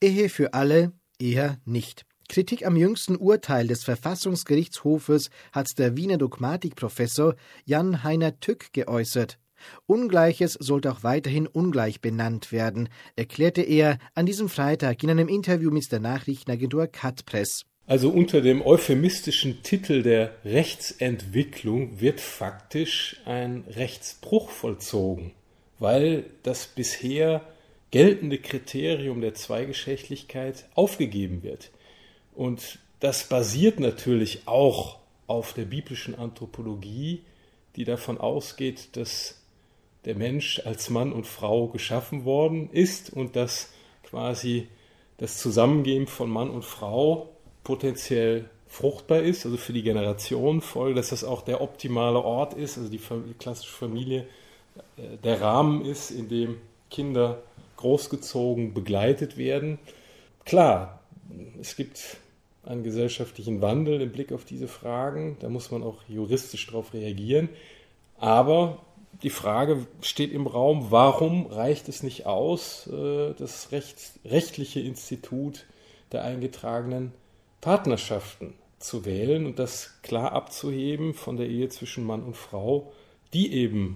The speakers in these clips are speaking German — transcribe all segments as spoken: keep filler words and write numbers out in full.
Ehe für alle eher nicht. Kritik am jüngsten Urteil des Verfassungsgerichtshofes hat der Wiener Dogmatikprofessor Jan-Heiner Tück geäußert. Ungleiches sollte auch weiterhin ungleich benannt werden, erklärte er an diesem Freitag in einem Interview mit der Nachrichtenagentur Cutpress. Also unter dem euphemistischen Titel der Rechtsentwicklung wird faktisch ein Rechtsbruch vollzogen, weil das bisher geltende Kriterium der Zweigeschlechtlichkeit aufgegeben wird. Und das basiert natürlich auch auf der biblischen Anthropologie, die davon ausgeht, dass der Mensch als Mann und Frau geschaffen worden ist und dass quasi das Zusammengehen von Mann und Frau potenziell fruchtbar ist, also für die Generationenfolge, dass das auch der optimale Ort ist, also die, die klassische Familie, äh, der Rahmen ist, in dem Kinder großgezogen, begleitet werden. Klar, es gibt einen gesellschaftlichen Wandel im Blick auf diese Fragen, da muss man auch juristisch darauf reagieren, aber die Frage steht im Raum, warum reicht es nicht aus, das recht, rechtliche Institut der eingetragenen Partnerschaften zu wählen und das klar abzuheben von der Ehe zwischen Mann und Frau, die eben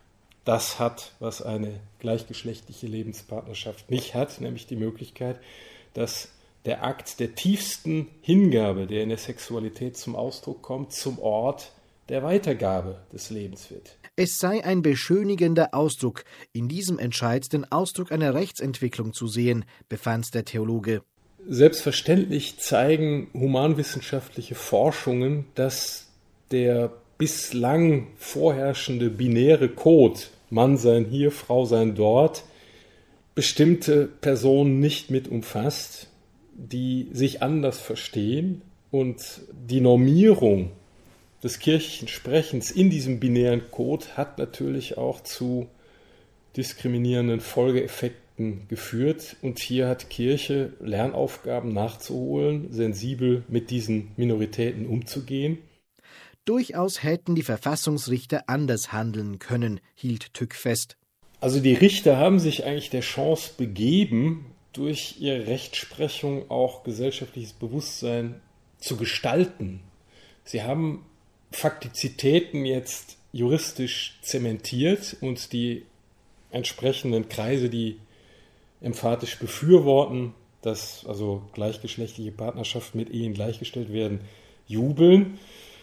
das hat, was eine gleichgeschlechtliche Lebenspartnerschaft nicht hat, nämlich die Möglichkeit, dass der Akt der tiefsten Hingabe, der in der Sexualität zum Ausdruck kommt, zum Ort der Weitergabe des Lebens wird. Es sei ein beschönigender Ausdruck, in diesem Entscheid den Ausdruck einer Rechtsentwicklung zu sehen, befand der Theologe. Selbstverständlich zeigen humanwissenschaftliche Forschungen, dass der bislang vorherrschende binäre Code, Mann sein hier, Frau sein dort, bestimmte Personen nicht mit umfasst, die sich anders verstehen und die Normierung des kirchlichen Sprechens in diesem binären Code hat natürlich auch zu diskriminierenden Folgeeffekten geführt. Und hier hat Kirche Lernaufgaben nachzuholen, sensibel mit diesen Minoritäten umzugehen. Durchaus hätten die Verfassungsrichter anders handeln können, hielt Tück fest. Also die Richter haben sich eigentlich der Chance begeben, durch ihre Rechtsprechung auch gesellschaftliches Bewusstsein zu gestalten. Sie haben Faktizitäten jetzt juristisch zementiert und die entsprechenden Kreise, die emphatisch befürworten, dass also gleichgeschlechtliche Partnerschaften mit Ehen gleichgestellt werden, jubeln.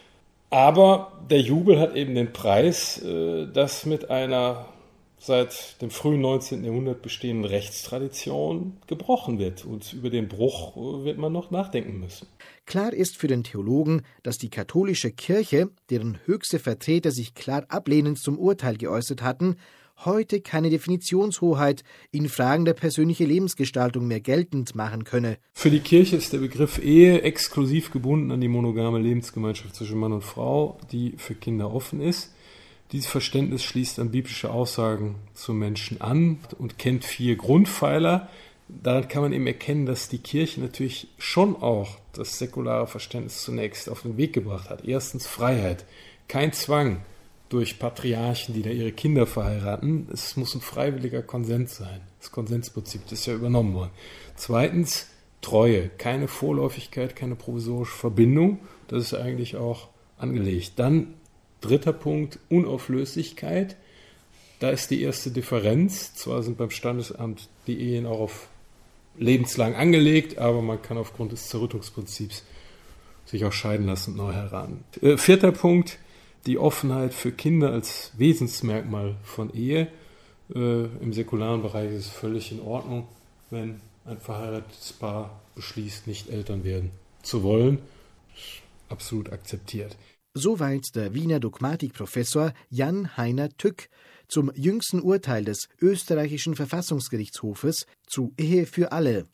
Aber der Jubel hat eben den Preis, dass mit einer seit dem frühen neunzehnten Jahrhundert bestehenden Rechtstradition gebrochen wird. Und über den Bruch wird man noch nachdenken müssen. Klar ist für den Theologen, dass die katholische Kirche, deren höchste Vertreter sich klar ablehnend zum Urteil geäußert hatten, heute keine Definitionshoheit in Fragen der persönlichen Lebensgestaltung mehr geltend machen könne. Für die Kirche ist der Begriff Ehe exklusiv gebunden an die monogame Lebensgemeinschaft zwischen Mann und Frau, die für Kinder offen ist. Dieses Verständnis schließt an biblische Aussagen zum Menschen an und kennt vier Grundpfeiler. Daran kann man eben erkennen, dass die Kirche natürlich schon auch das säkulare Verständnis zunächst auf den Weg gebracht hat. Erstens Freiheit, kein Zwang durch Patriarchen, die da ihre Kinder verheiraten. Es muss ein freiwilliger Konsens sein. Das Konsensprinzip ist ja übernommen worden. Zweitens Treue, keine Vorläufigkeit, keine provisorische Verbindung. Das ist eigentlich auch angelegt. Dann dritter Punkt, Unauflöslichkeit. Da ist die erste Differenz. Zwar sind beim Standesamt die Ehen auch auf lebenslang angelegt, aber man kann aufgrund des Zerrüttungsprinzips sich auch scheiden lassen und neu heran. Äh, vierter Punkt, die Offenheit für Kinder als Wesensmerkmal von Ehe. Äh, im säkularen Bereich ist es völlig in Ordnung, wenn ein verheiratetes Paar beschließt, nicht Eltern werden zu wollen. Absolut akzeptiert. Soweit der Wiener Dogmatikprofessor Jan-Heiner Tück zum jüngsten Urteil des österreichischen Verfassungsgerichtshofes zu Ehe für alle.